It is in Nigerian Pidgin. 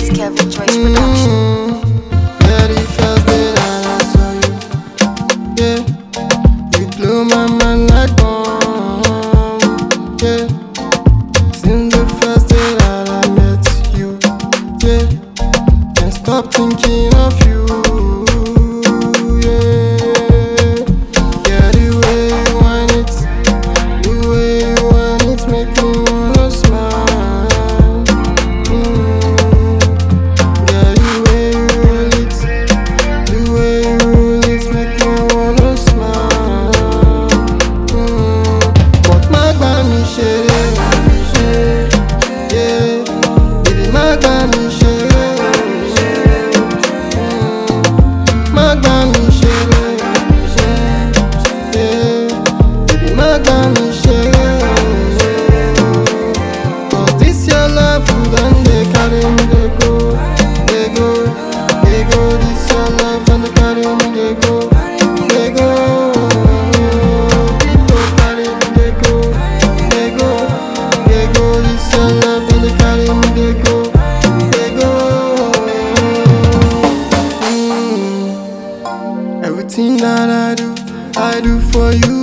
It's Kevin Joyce Production. Very first day that I saw you, yeah, you blew my mind like bomb, yeah. Since the first day that I met you, yeah, can't stop thinking of you, yeah. Yeah, the way you want it, the way you want it, make me wanna smile. Cause this your love, you done they carry me, they go, this your love, and they carry me, they go, people carry me, they go, this your love, and they carry me, they go, Everything that I do for you.